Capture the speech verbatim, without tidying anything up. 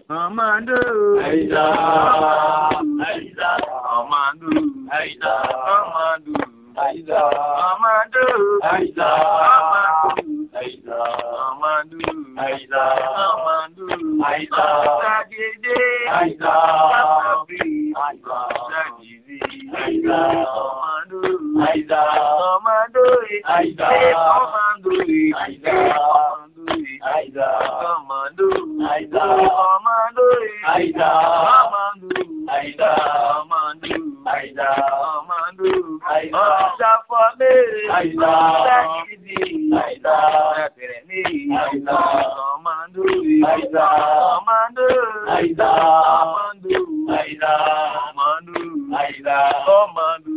Amando, Aida, Aida, Amando, Aida, Amando, Aida, Amando, Aida, Amando, Amando, Amando, Aida, Amando, Aida, Sadede, Aida, Asabi, Aida, Sadidi, Aida, Amando, Aida, Amando, Aida, Amando, Aida, Aida, Amando, Aida, Amando, Aida, Amando, Aida, Amando, Aida, Amando, Aida, Ọ̀ṣàfọ̀mé, Aida, Sákìdì, Aida, Ẹ̀bẹ̀rẹ̀mí, Aida, Ọmọdé, Aida, Ọmọdé, Aida, Ọmọdé, Aida, Ọmọdé, Aida, Ọmọdé,